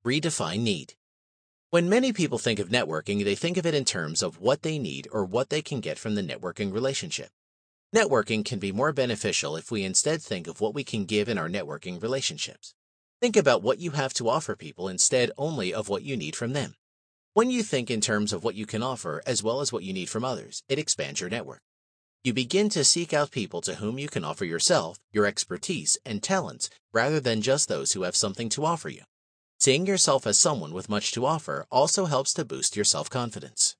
Redefine need. When many people think of networking, they think of it in terms of what they need or what they can get from the networking relationship. Networking can be more beneficial if we instead think of what we can give in our networking relationships. Think about what you have to offer people instead only of what you need from them. When you think in terms of what you can offer as well as what you need from others, it expands your network. You begin to seek out people to whom you can offer yourself, your expertise, and talents rather than just those who have something to offer you. Seeing yourself as someone with much to offer also helps to boost your self-confidence.